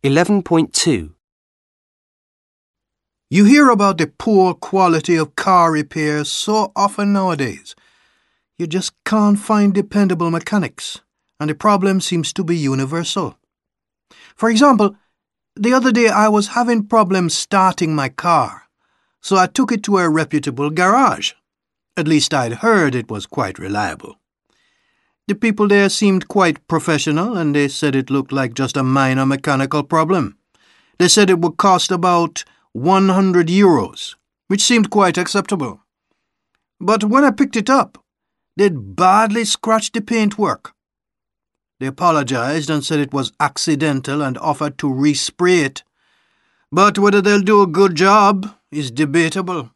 11.2. You hear about the poor quality of car repairs so often nowadays. You just can't find dependable mechanics, and the problem seems to be universal. For example, the other day I was having problems starting my car, so I took it to a reputable garage. At least I'd heard it was quite reliable. The people there seemed quite professional, and they said it looked like just a minor mechanical problem. They said it would cost about €100, which seemed quite acceptable. But when I picked it up, they'd badly scratched the paintwork. They apologized and said it was accidental and offered to respray it. But whether they'll do a good job is debatable.